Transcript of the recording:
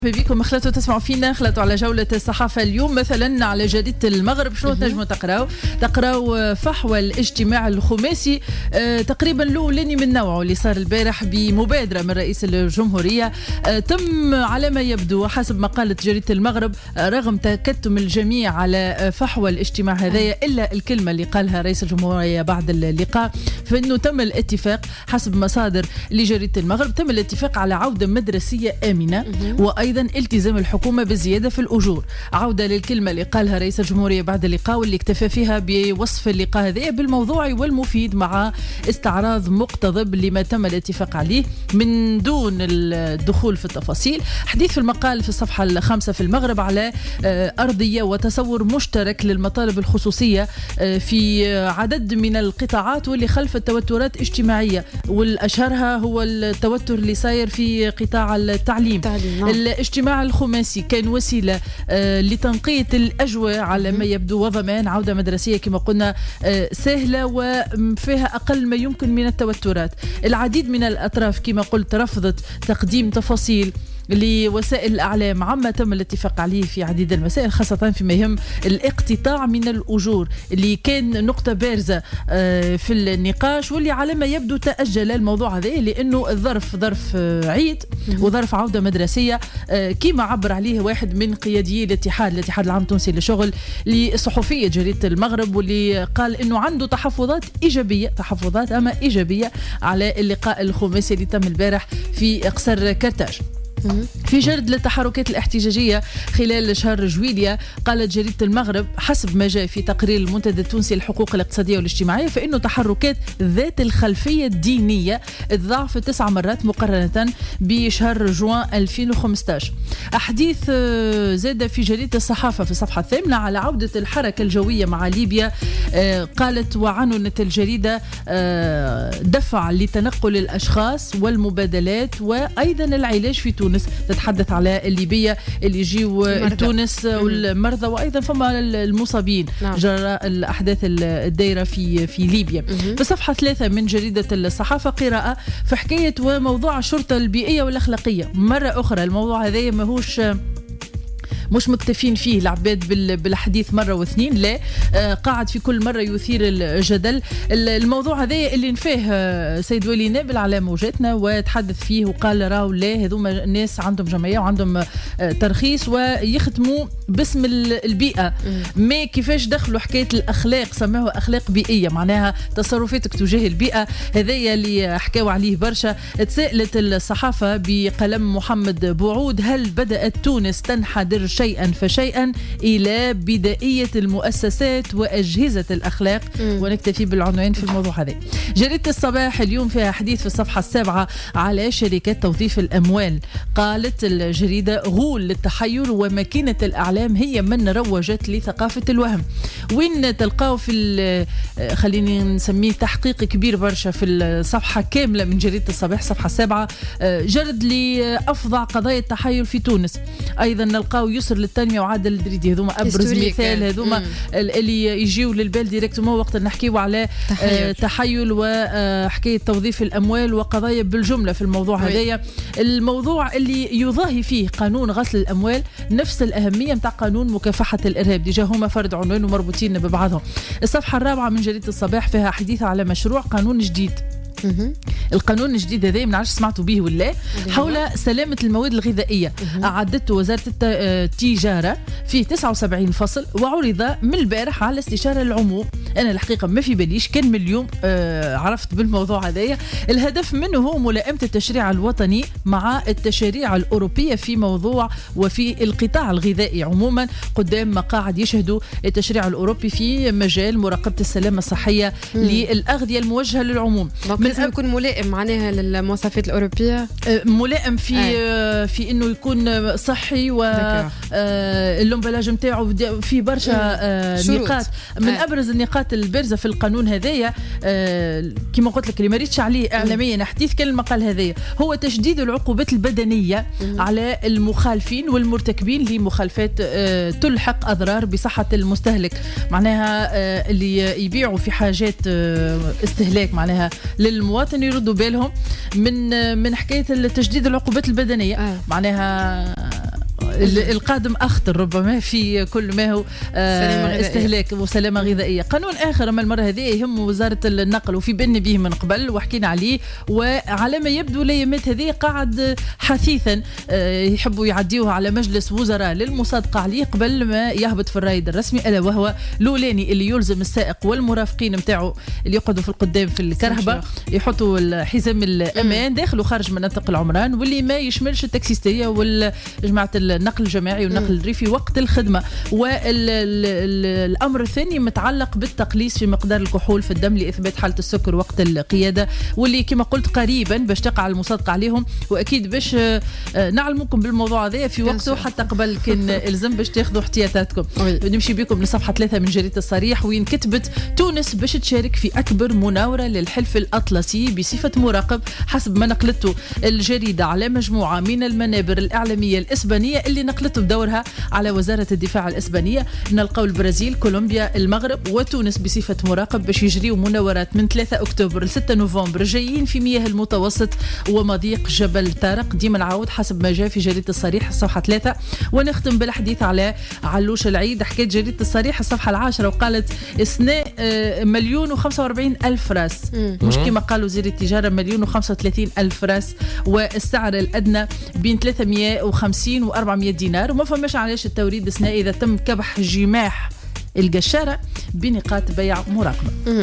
بكم خلطوا تسمعوا فينا خلطوا على جولة الصحافة اليوم مثلا على جريدة المغرب. شنو تنجموا تقراو فحوى الاجتماع الخماسي تقريبا الأولاني من نوعه اللي صار البارح بمبادرة من رئيس الجمهورية. تم على ما يبدو حسب ما قالت جريدة المغرب رغم تكتم الجميع على فحوى الاجتماع هذايا إلا الكلمة اللي قالها رئيس الجمهورية بعد اللقاء، فإنه تم الاتفاق حسب مصادر لجريدة المغرب تم الاتفاق على عودة مدرسية آمنة وأيضا التزام الحكومة بالزيادة في الأجور. عودة للكلمة اللي قالها رئيس الجمهورية بعد اللقاء واللي اكتفى فيها بوصف اللقاء هذا بالموضوعي والمفيد مع استعراض مقتضب لما تم الاتفاق عليه من دون الدخول في التفاصيل. حديث في المقال في الصفحة الخامسة في المغرب على أرضية وتصور مشترك للمطالب الخصوصية في عدد من القطاعات واللي خلفت توترات اجتماعية، والأشهرها هو التوتر اللي صاير في قطاع التعليم. الاجتماع الخماسي كان وسيلة لتنقية الأجواء على ما يبدو وضمان عودة مدرسية كما قلنا سهلة وفيها أقل ما يمكن من التوترات. العديد من الأطراف كما قلت رفضت تقديم تفاصيل لوسائل الأعلام عما تم الاتفاق عليه في عديد المسائل، خاصة فيما يهم الاقتطاع من الأجور اللي كان نقطة بارزة في النقاش واللي على ما يبدو تأجل الموضوع هذا لأنه الظرف ظرف عيد وظرف عودة مدرسية كما عبر عليه واحد من قياديي الاتحاد العام التونسي للشغل لصحفية جريدة المغرب، واللي قال أنه عنده تحفظات إيجابية على اللقاء الخماسي اللي تم البارح في قصر كرتاج. في جرد للتحركات الاحتجاجية خلال شهر جويلية قالت جريدة المغرب حسب ما جاء في تقرير المنتدى التونسي للحقوق الاقتصادية والاجتماعية فإنه تحركات ذات الخلفية الدينية اتضاعفت 9 مرات مقارنة بشهر جوان 2015. أحاديث زاد في جريدة الصحافة في الصفحة 8 على عودة الحركة الجوية مع ليبيا. قالت وعنونت الجريدة دفع لتنقل الأشخاص والمبادلات وأيضا العلاج في تونس. تتحدث على الليبية اللي يجيو تونس والمرضى وأيضا فما المصابين جراء الأحداث الدائرة في ليبيا. في صفحة 3 من جريدة الصحافة قراءة في حكاية وموضوع الشرطة البيئية والأخلاقية. مرة أخرى الموضوع هذا مش مكتفين فيه العباد بالحديث مرة واثنين، لا قاعد في كل مرة يثير الجدل. الموضوع هذا اللي نفاه سيد ولي نابل على موجاتنا وتحدث فيه وقال راهو لا هذوما الناس عندهم جمعية وعندهم ترخيص ويختموا باسم البيئة، ما كيفاش دخلوا حكاية الأخلاق سموها أخلاق بيئية معناها تصرفاتك تجاه البيئة. هذايا اللي حكاوا عليه برشا. تسألت الصحافة بقلم محمد بوعود هل بدأت تونس تنحدر شيئا فشيئا إلى بدائية المؤسسات وأجهزة الأخلاق؟ ونكتفي بالعنوان في الموضوع هذا. جريدة الصباح اليوم فيها حديث في الصفحة 7 على شركات توظيف الأموال. قالت الجريدة غول للتحير وماكينة الأعلام هي من روجت لثقافة الوهم. وين تلقاو في خليني نسميه تحقيق كبير برشا في الصفحة كاملة من جريدة الصباح صفحة 7 جرد لأفظع قضايا التحير في تونس. أيضا نلقاو يسر للتنمية وعادل الدريدي هذوما أبرز مثال هذوما اللي يجيو للبال ديريكتومون وقت نحكيو على تحيل وحكاية توظيف الأموال وقضايا بالجملة في الموضوع هذايا. الموضوع اللي يضاهي فيه قانون غسل الأموال نفس الأهمية متاع قانون مكافحة الإرهاب، ديجا هما فرد عنوان ومربوطين ببعضهم. الصفحة 4 من جريدة الصباح فيها حديث على مشروع قانون جديد. القانون الجديد هذا من عارف سمعتوا به ولا حول سلامة المواد الغذائية. أعدته وزارة التجارة فيه 79 فصل وعرض من البارح على استشارة العموم. أنا الحقيقة ما في باليش كان من اليوم عرفت بالموضوع هذايا. الهدف منه هو ملائمة التشريع الوطني مع التشريع الأوروبية في موضوع وفي القطاع الغذائي عموما قدام ما قاعد يشهدوا التشريع الأوروبي في مجال مراقبة السلامة الصحية للأغذية الموجهة للعموم. لازم يكون ملائم معناها للمواصفات الأوروبية، ملائم في إنه يكون صحي واللومبلاج نتاعو في برشا نقاط. من أبرز النقاط البارزة في القانون هذايا كما قلت لك اللي ما ريتش عليه إعلاميا حديث كان المقال هذايا هو تشديد العقوبات البدنية على المخالفين والمرتكبين لمخالفات تلحق أضرار بصحة المستهلك، معناها اللي يبيعوا في حاجات استهلاك معناها للمواطن يردوا بالهم من حكاية تجديد العقوبات البدنية. معناها القادم أخطر ربما في كل ما هو استهلاك وسلامة غذائية. قانون آخر أما المرة هذه يهم وزارة النقل وفي بالنا به من قبل وحكينا عليه، وعلى ما يبدو الأيامات هذه قاعد حثيثا يحبوا يعديوها على مجلس وزراء للمصادقة عليه قبل ما يهبط في الرايد الرسمي، ألا وهو الأولاني اللي يلزم السائق والمرافقين متاعه اللي يقعدوا في القدام في الكرهبة يحطوا الحزام الأمان داخل وخارج مناطق العمران، واللي ما يشملش التاكسيستية والجماعة النقل الجماعي والنقل الريفي وقت الخدمة. والأمر الثاني متعلق بالتقليص في مقدار الكحول في الدم لإثبات حالة السكر وقت القيادة، واللي كما قلت قريبا باش تقع المصادقة عليهم، وأكيد باش نعلمكم بالموضوع هذا في وقته حتى قبل كان الزم باش تاخذوا احتياطاتكم. نمشي بكم لصفحة 3 من جريدة الصريح وين كتبت تونس باش تشارك في أكبر مناورة للحلف الأطلسي بصفة مراقب، حسب ما نقلته الجريدة على مجموعة من المنابر الإعلامية الإسبانية اللي نقلته بدورها على وزارة الدفاع الإسبانية. نلقاو البرازيل، كولومبيا، المغرب وتونس بصفة مراقب باش يجريوا مناورات من 3 أكتوبر ل 6 نوفمبر جايين في مياه المتوسط ومضيق جبل طارق. ديما نعاود حسب ما جاء في جريدة الصريح الصفحة 3. ونختم بالحديث على علوش العيد. حكيت جريدة الصريح الصفحة 10 وقالت اثناء 1,045,000 راس، مش كما قالوا وزير التجارة 1,035,000 راس، والسعر الأدنى بين 350 و 400 دينار. وما فماش علاش التوريد الثنائي إذا تم كبح جماح القشارة بنقاط بيع مراقبة.